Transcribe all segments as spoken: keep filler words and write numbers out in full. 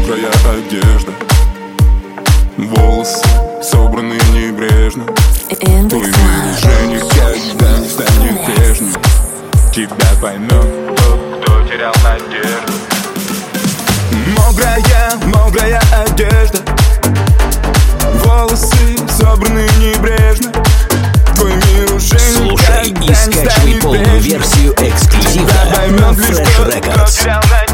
мокрая одежда, волосы собраны небрежно. Твой мир уже никогда не станет прежним. Тебя поймет тот, кто терял надежду. Мокрая, мокрая одежда, волосы собраны небрежно. Твой мир уже Слушай никогда и скачивай полную версию эксклюзива на Fresh Records.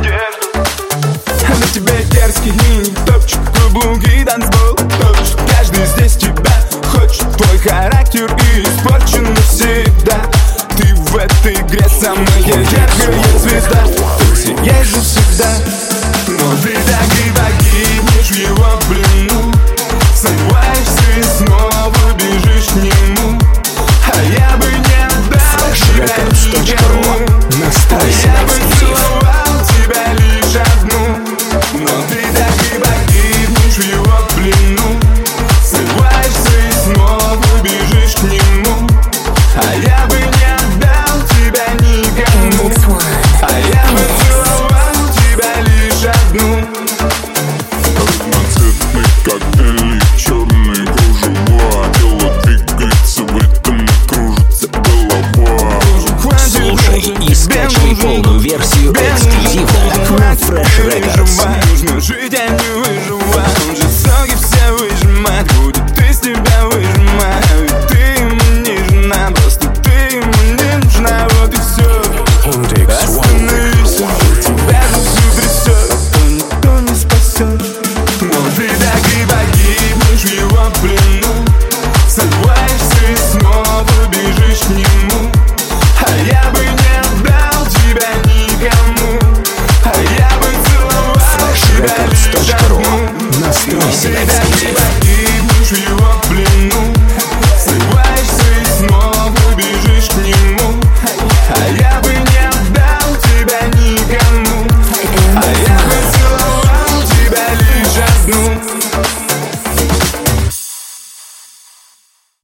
На тебе дерзкий мини-топчик, каблуки, танцпол, топчик. Каждый здесь тебя хочет, твой характер испорчен навсегда. Ты в этой игре самая яркая звезда. Ты сияешь же всегда, но ты так и погибнешь в его плену. Сомневаешься и снова бежишь к нему. А я бы не отдал тебя никому. А я бы целовал тебя лишь одну. Но ты так и погибнешь в его плену. Срываешься и снова бежишь к нему. А я бы не отдал тебя никому. А я бы целовал тебя лишь одну. Разноцветный коктейль, черные кружева. Тело двигается в ритм, кружится голова. Слушай и скачивай полную версию эксклюзива на Fresh Records. Нужно жить, а не выживать. Он жестокий, все выжимать. Будет из тебя выжимать. А ведь ты ему не жена, просто ты ему не нужна. Вот и все. Остановись, тебя же всю трясет, то никто не спасет. Но ты так и погибнешь в его плену. Сорваешься и снова бежишь к нему. А я бы не отдал тебя никому. А я бы целовал тебя лишь одну. Настройся на Ты так и эксклюзив. погибнешь в его плену.